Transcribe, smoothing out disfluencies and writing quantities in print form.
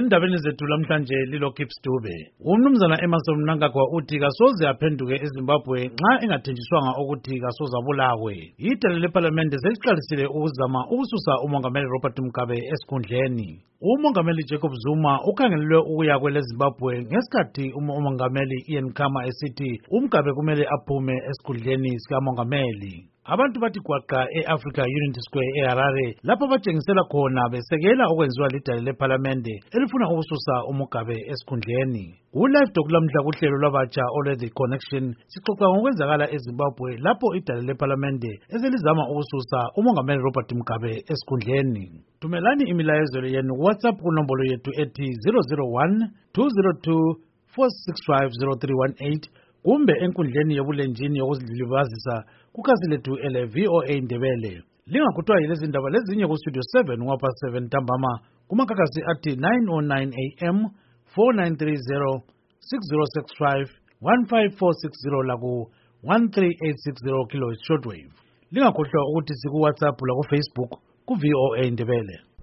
Endabeni zethu lamhlanje lilo Gibbs Dube. Umnumzana Emerson Mnangagwa uthi kasoze aphenduke eZimbabwe nxa engathenjiswanga ukuthi kasoze abulawe. Idale leParliamente seliqalisile ukuzama ukususa uMongameli Robert Mugabe esikhundleni. uMongameli Jacob Zuma ukhangelelwe ukuya kweleZimbabwe ngesikhathi uMongameli Ian Khama esithi uMugabe kumele aphume esikhundleni sikaMongameli. Abantu bathi gwaqa eAfrica Unity Square eHarare lapho batshengisela khona besekela okwenziwa lidale leParliamente elifuna ukususa uMugabe esikhundleni. Live Talk lamhla kuhlelo lwabatsha olwe-The Connection sixoxa ngokwenzakala eZimbabwe lapho idale leParliamente eselizama ukususa uMongameli Robert Mugabe esikhundleni. Thumelani imilayezo yenu kuWhatsApp kunombolo yethu ethi 001 202 465 0318 kumbe enkundleni yobulenjini yokuzilibazisa kukhasi lethu ele-VOA Ndebele. Lingakhuthwa yilezi ndaba lezinye kustudio 7 ngapha 7 ntambama kumakhakhasi athi 909 AM 4930 6065 15460 laku 13860 kHz shortwave. Lingakhohlwa ukuthi siku WhatsApp laku Facebook ku VOA Ndebele.